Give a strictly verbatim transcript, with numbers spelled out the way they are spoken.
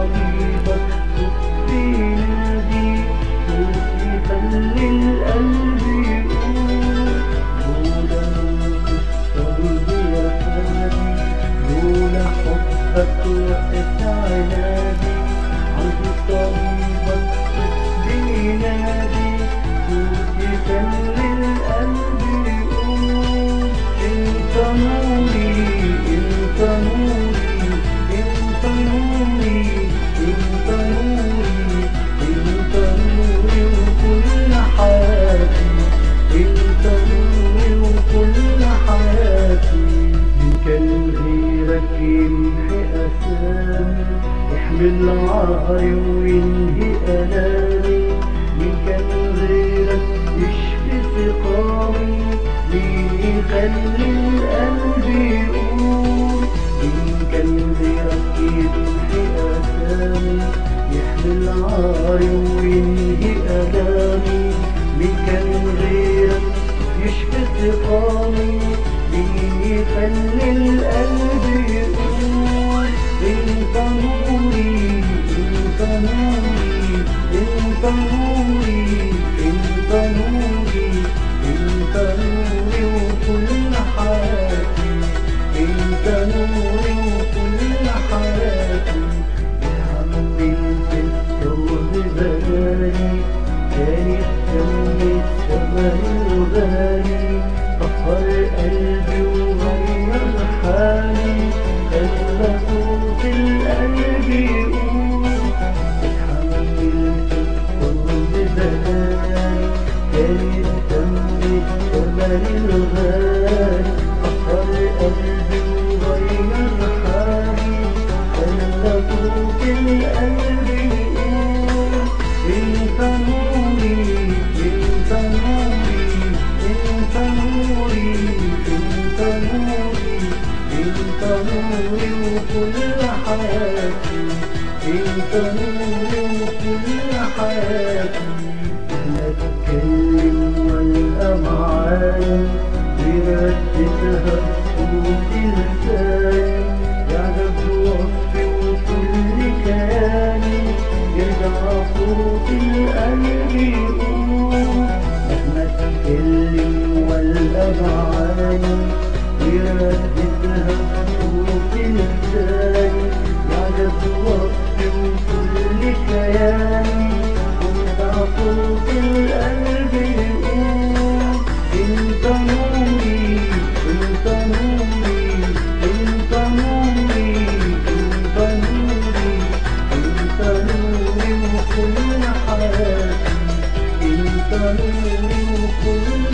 طبيبك صوت بينادي، صوت يخلي القلب يقول لولا الصبر يا فادي، لولا حبك وقت عنادي. عند طبيبك صوت بينادي، صوت يخلي القلب يقول انت نوري انت نوري انت نوري انت نوري انت نوري وكل حياتي، انت نوري وكل حياتي. إن كان غيرك يمحي أسامي، يحمل عاري وينهي ألامي. إن كان غيرك يشفي سقامي، مين يخلي القلب يقول. إن كان غيرك يمحي أسامي، يحمل عاري وينهي ألامي. مين كان غيرك يشفي سقامي، مين يخلي القلب يقول انت نوري انت نوري انت نوري انت نوري انت نوري وكل حياتي، انت نوري وكل حياتي. اتحملت الشوق بلاني، كانت كمية ثمن الغالي، طهر قلبي وغير حالي، خلى صوت القلب يقول. اتحملت القرب بلاني، كانت كمية ثمن الغالي، طهر قلبي وغير حالي، خلى صوت القلب يقول انت نوري انت نوري انت نوري انت نوري انت نوري وكل حياتي، انت نوري وكل حياتي. لا اتكلم والقى معاني، برددها بصوت لساني، يعجب وصفي وكل كياني، يرجع صوت القلب يقول. مهما اتكلم والقى معاني، برددها بصوت لساني، يعجب وصفي وكل كياني، يرجع صوت القلب يقول انت نوري انت نوري انت نوري انت نوري انت نوري وكل حياتي، انت نوري وكل